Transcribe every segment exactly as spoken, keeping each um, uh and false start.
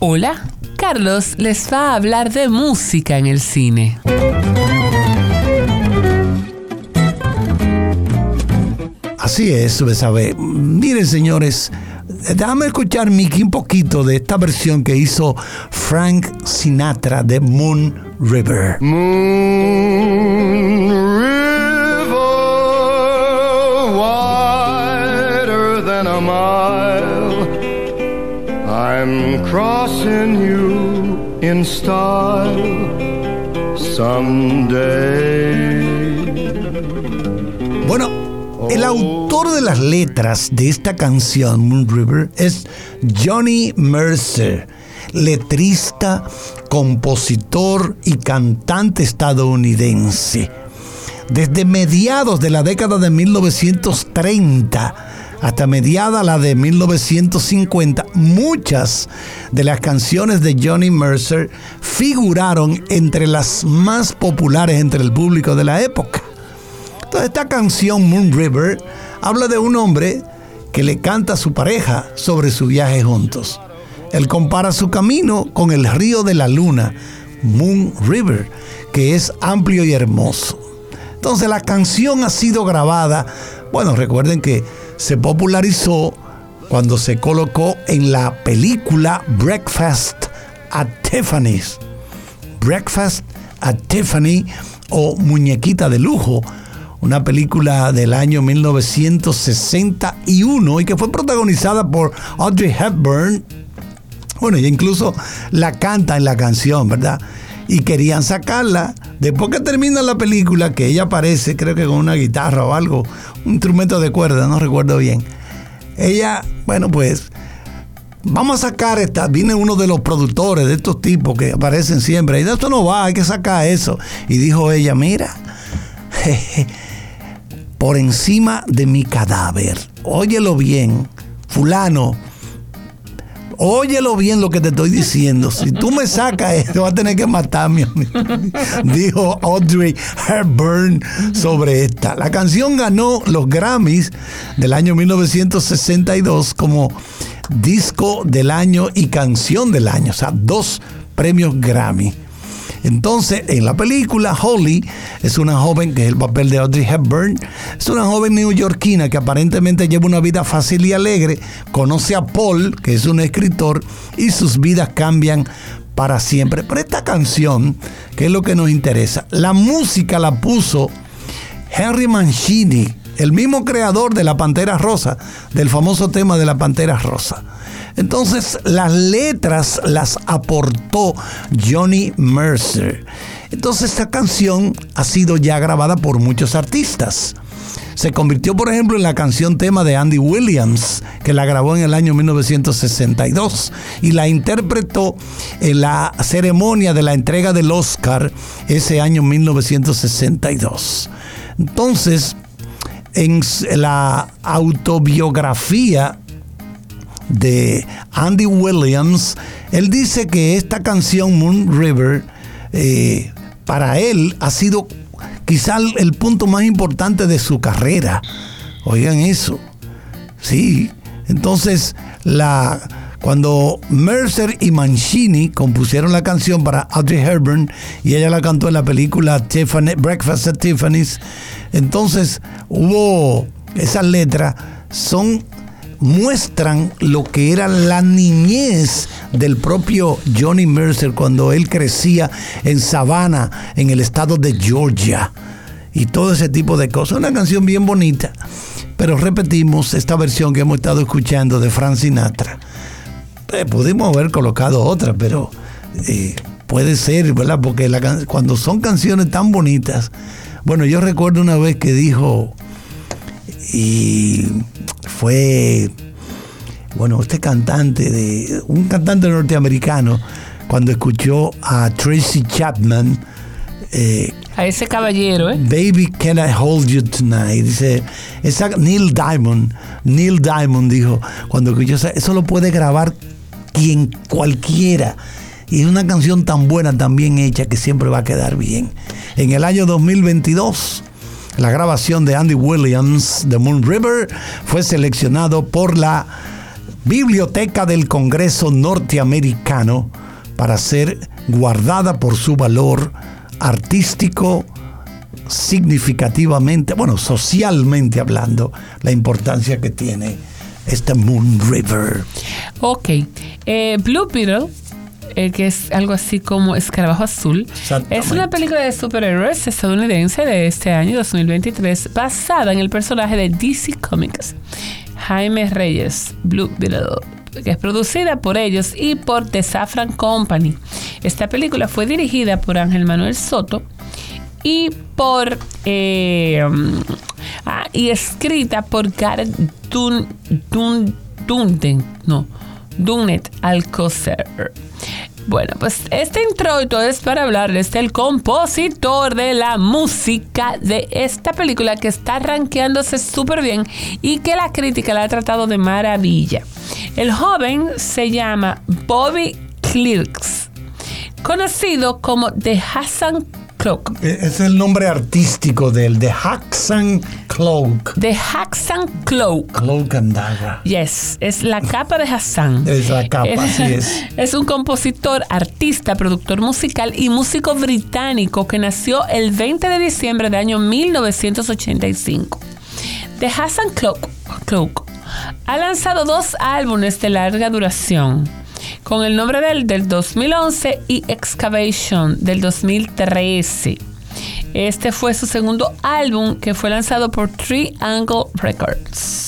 Hola, Carlos les va a hablar de música en el cine. Así es, Besabe. Miren, señores, déjame escuchar, Mickey, un poquito de esta versión que hizo Frank Sinatra de Moon River. Moon River, wider than a mile, I'm crossing you in style someday. Bueno, el autor de las letras de esta canción, Moon River, es Johnny Mercer, letrista, compositor y cantante estadounidense. Desde mediados de la década de mil novecientos treinta hasta mediada la de mil novecientos cincuenta, muchas de las canciones de Johnny Mercer figuraron entre las más populares entre el público de la época. Entonces, esta canción, Moon River, habla de un hombre que le canta a su pareja sobre su viaje juntos. Él compara su camino con el río de la luna, Moon River, que es amplio y hermoso. Entonces, la canción ha sido grabada, bueno, recuerden que se popularizó cuando se colocó en la película Breakfast at Tiffany's. Breakfast at Tiffany o Muñequita de Lujo, una película del año mil novecientos sesenta y uno y que fue protagonizada por Audrey Hepburn. Bueno, ella incluso la canta en la canción, ¿verdad? Y querían sacarla. Después que termina la película, que ella aparece, creo que con una guitarra o algo, un instrumento de cuerda, no recuerdo bien. Ella, bueno, pues, vamos a sacar esta. Viene uno de los productores de estos tipos que aparecen siempre. Y de esto no va, hay que sacar eso. Y dijo ella, mira, jeje, por encima de mi cadáver, óyelo bien, fulano, óyelo bien lo que te estoy diciendo. Si tú me sacas esto, vas a tener que matarme, dijo Audrey Hepburn sobre esta. La canción ganó los Grammys del año mil novecientos sesenta y dos como disco del año y canción del año, o sea, dos premios Grammy. Entonces, en la película, Holly es una joven, que es el papel de Audrey Hepburn, es una joven neoyorquina que aparentemente lleva una vida fácil y alegre, conoce a Paul, que es un escritor, y sus vidas cambian para siempre. Pero esta canción, que es lo que nos interesa, la música la puso Henry Mancini, el mismo creador de La Pantera Rosa, del famoso tema de La Pantera Rosa. Entonces, las letras las aportó Johnny Mercer. Entonces, esta canción ha sido ya grabada por muchos artistas. Se convirtió, por ejemplo, en la canción tema de Andy Williams, que la grabó en el año mil novecientos sesenta y dos y la interpretó en la ceremonia de la entrega del Oscar ese año mil novecientos sesenta y dos. Entonces, en la autobiografía de Andy Williams, él dice que esta canción Moon River eh, para él ha sido quizá el punto más importante de su carrera. Oigan eso. Sí, entonces la cuando Mercer y Mancini compusieron la canción para Audrey Hepburn y ella la cantó en la película Tiffany, Breakfast at Tiffany's, entonces hubo esas letras son muestran lo que era la niñez del propio Johnny Mercer cuando él crecía en Savannah, en el estado de Georgia, y todo ese tipo de cosas. Una canción bien bonita, pero repetimos, esta versión que hemos estado escuchando de Frank Sinatra, eh, pudimos haber colocado otra, pero eh, puede ser, ¿verdad? Porque la, cuando son canciones tan bonitas, bueno, yo recuerdo una vez que dijo, y fue, bueno, este cantante, de un cantante norteamericano, cuando escuchó a Tracy Chapman, eh, a ese caballero, ¿eh? Baby, can I hold you tonight? Dice, esa, Neil Diamond, Neil Diamond dijo, cuando escuchó esa, eso lo puede grabar quien, cualquiera. Y es una canción tan buena, tan bien hecha, que siempre va a quedar bien. En el año dos mil veintidós, la grabación de Andy Williams de Moon River fue seleccionado por la Biblioteca del Congreso norteamericano para ser guardada por su valor artístico, significativamente, bueno, socialmente hablando, la importancia que tiene este Moon River. Ok, eh, Blue Beetle, eh, que es algo así como Escarabajo Azul, es una película de superhéroes estadounidense de este año dos mil veintitrés basada en el personaje de D C Comics, Jaime Reyes, Blue Beetle, que es producida por ellos y por The Safran Company. Esta película fue dirigida por Ángel Manuel Soto y por eh, ah, y escrita por Gareth Dun, Dun, Dunden, no, Dunet Alcocer. Bueno, pues este introito es para hablarles del compositor de la música de esta película, que está rankeándose súper bien y que la crítica la ha tratado de maravilla. El joven se llama Bobby Clerks, conocido como The Hassan Cloak. Es el nombre artístico del The Hassan Cloak. The Hassan Cloak. Cloak and Dagger. Yes, es la capa de Hassan. Es la capa, así es. Es un compositor, artista, productor musical y músico británico que nació el veinte de diciembre del año mil novecientos ochenta y cinco. The Hassan Cloak, Cloak ha lanzado dos álbumes de larga duración, con el nombre del, del dos mil once y Excavation del dos mil trece. Este fue su segundo álbum, que fue lanzado por Triangle Records.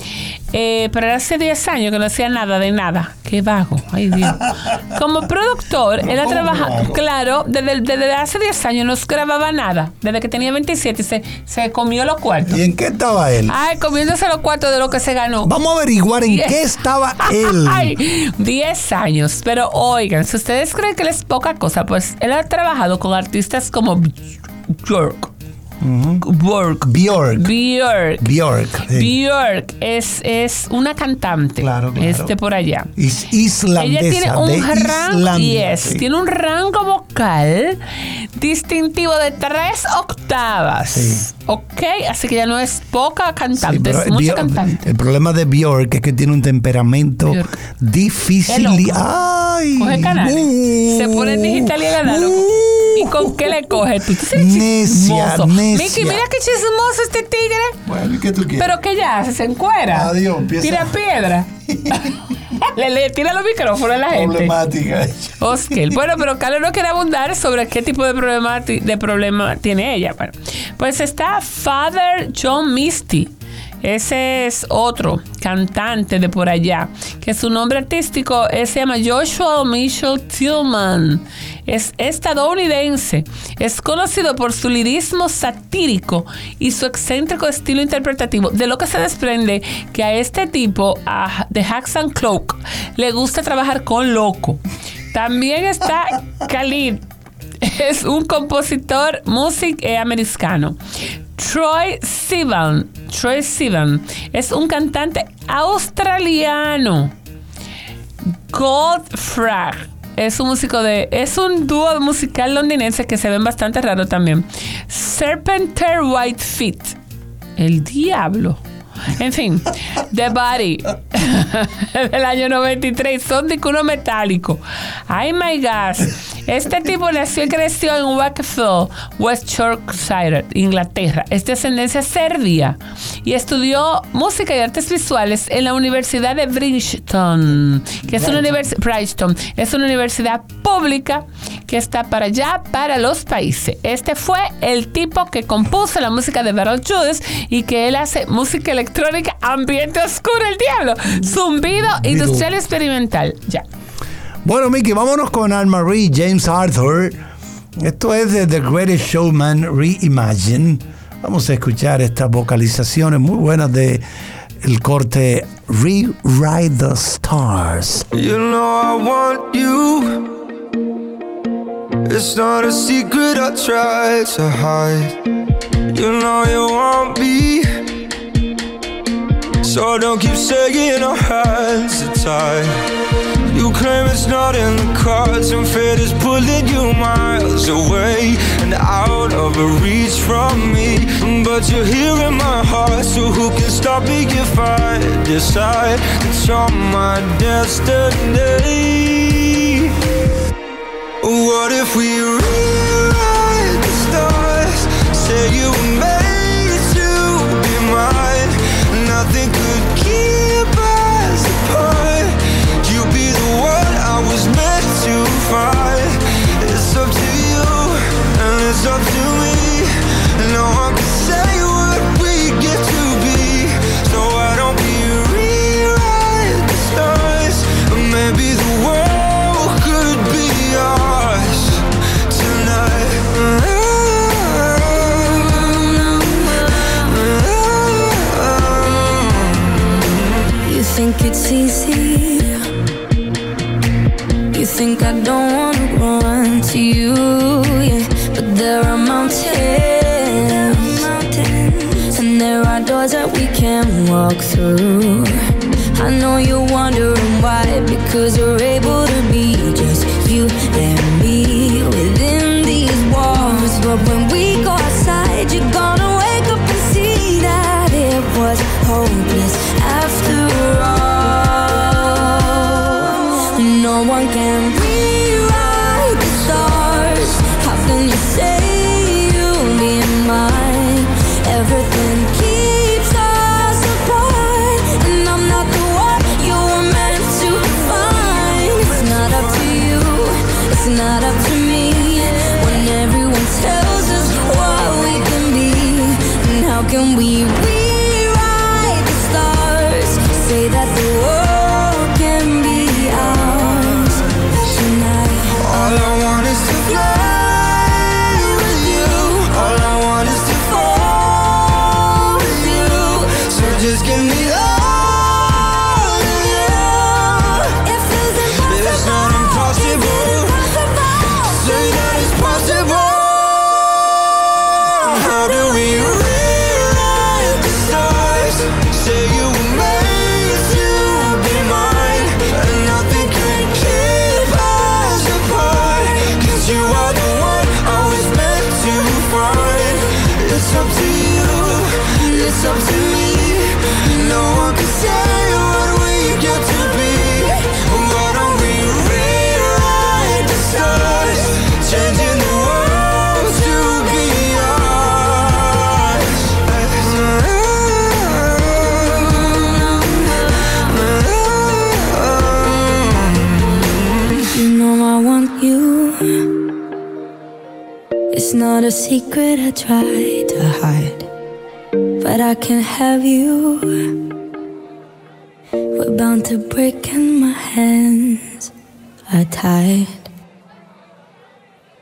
Eh, pero hace diez años que no hacía nada de nada. Qué vago, ay Dios. Como productor, él ha trabajado, claro, desde, desde hace diez años no grababa nada. Desde que tenía veintisiete se, se comió los cuartos. ¿Y en qué estaba él? Ay, comiéndose los cuartos de lo que se ganó. Vamos a averiguar en diez qué estaba él. Ay, diez años. Pero oigan, si ustedes creen que él es poca cosa, pues él ha trabajado con artistas como Björk. Uh-huh. Björk. Björk. Björk. Björk. Sí. Björk es, es una cantante. Claro, claro. Este por allá. Es islandesa. Ella tiene un rango, yes, sí. tiene un rango vocal distintivo de tres octavas. Sí. Ok, así que ya no es poca cantante, Sí, es mucha Björk, cantante. el problema de Björk es que tiene un temperamento Björk. difícil. Y, ay, Coge canales, uh, se pone digital y análogo. uh, ¿Y con qué le coge tú? ¿Tú eres Necia, chismoso? necia. Miki, mira qué chismoso este tigre. Bueno, ¿y qué tú quieres? ¿Pero qué ya hace? ¿Se encuera? Adiós, empieza. Tira piedra. le, le tira los micrófonos a la gente. Problemática. Oscar. Bueno, pero Carlos no quiere abundar sobre qué tipo de problema, de problema tiene ella. Bueno, pues está Father John Misty. Ese es otro cantante de por allá, que su nombre artístico es, se llama Joshua Mitchell Tillman. Es estadounidense. Es conocido por su lirismo satírico y su excéntrico estilo interpretativo, de lo que se desprende que a este tipo, a The Hassan Cloak, le gusta trabajar con loco. También está Khalid. Es un compositor músico eh, americano. Troye Sivan. Troye Sivan es un cantante australiano. Goldfrapp es un músico de... Es un dúo musical londinense que se ven bastante raro también. Serpenter Whitefield. El diablo. En fin, The Body del año noventa y tres, son de culo metálico. Ay my gosh, este tipo nació y creció en Wakefield, West Yorkshire, Inglaterra. Es de ascendencia serbia y estudió música y artes visuales en la Universidad de Princeton, que es una universidad Princeton, es una universidad pública que está para allá, para los países. Este fue el tipo que compuso la música de Beetlejuice y que él hace música electrónica, ambiente oscuro, el diablo, zumbido, industrial y experimental. Ya. Bueno, Miki, vámonos con Anne-Marie James Arthur. Esto es de The Greatest Showman Reimagined. Vamos a escuchar estas vocalizaciones muy buenas de el corte Rewrite the Stars. You know I want you. It's not a secret I try to hide. You know you want me. So don't keep saying our hands are tied. You claim it's not in the cards, and fate is pulling you miles away and out of of a reach from me. But you're here in my heart, so who can stop me if I decide that you're my destiny? What if we rewrite the stars? Say you were made to be mine. Nothing could keep us apart. You'd be the one I was meant to find. It's up to you, and it's up to me. No one can say what we get to be. So why don't we rewrite the stars? Or maybe the world could be ours tonight. You think it's easy? You think I don't wanna run to you, yeah. But there are mountains, and there are doors that we can't walk through. I know you're wondering why, because we're able to be just you and me within these walls. But when we go outside, you're gonna wake up and see that it was hopeless after all. No one can rewrite the stars. How can you say you'll be mine? Everything keeps us apart, and I'm not the one you were meant to find. It's not up to you, it's not up to me. When everyone tells us what we can be, and how can we rewrite the stars? Say that the world can be ours tonight. All I want is to fly with you. All I want is to fall with you. So just give me all of you. If it's impossible, It's not impossible. Say that it's possible. How do we rewrite the stars? Say you were made to be mine, and nothing can keep us apart. 'Cause you are the one I was meant to find. It's up to you, it's up to me. No one can say what we get to be. Why don't we rewrite the stars? Changing the world to be ours. you know I want you. It's not a secret I try to hide, but I can't have you. We're bound to break and my hands are tied.